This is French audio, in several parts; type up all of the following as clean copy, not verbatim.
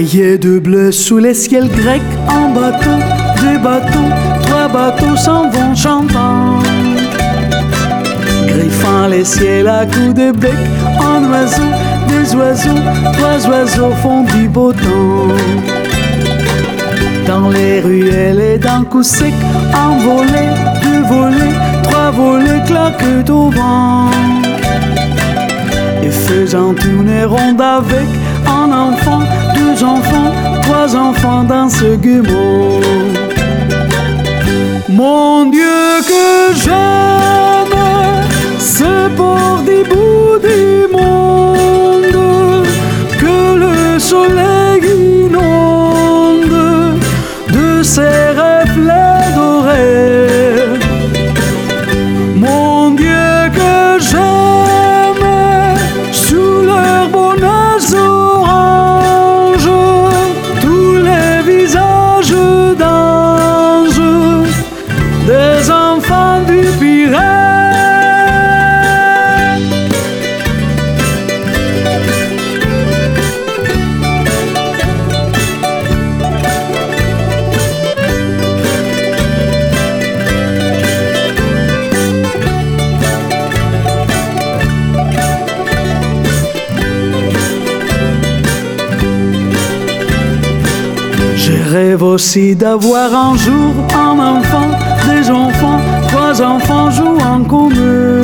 Noyés de bleu sous les ciels grecs, en bateau, deux bateaux, trois bateaux s'en vont chantant. Griffant les ciels à coups de bec, en oiseaux, deux oiseaux, trois oiseaux font du beau temps. Dans les ruelles et dans coups secs, en volée, deux volées, trois volées claquent au vent. Et faisant une ronde avec un enfant, deux enfants, trois enfants dans ce gaiement. Mon Dieu que j'aime ce port des bouts du monde, que le soleil inonde de ses reflets dorés. Mon Dieu que j'aime sous leurs bonnes oranges tous les visages d'anges des enfants du Pirée. Je rêve aussi d'avoir un jour un enfant, deux enfants, trois enfants jouant comme eux.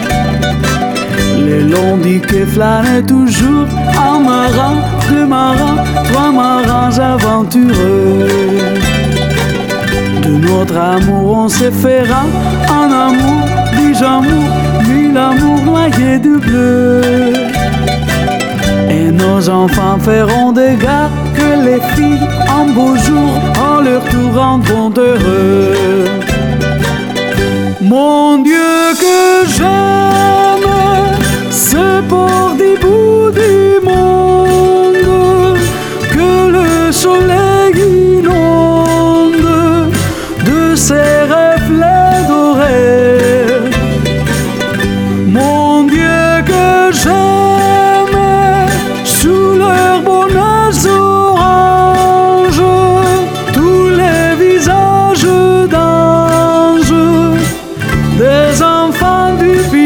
Le long du quai flânent toujours un marin, deux marins, trois marins aventureux. De notre amour on se fera un amour, dix amours, mille amours noyés de bleu. Et nos enfants feront des gars que les filles en beau jour en leur tour rendront heureux. Mon Dieu que j'aime ce port des bouts du monde, que le soleil inonde de ses reflets dorés. Mon Dieu que j'aime sous leurs bonnes oranges tous les visages d'anges des enfants du Pirée.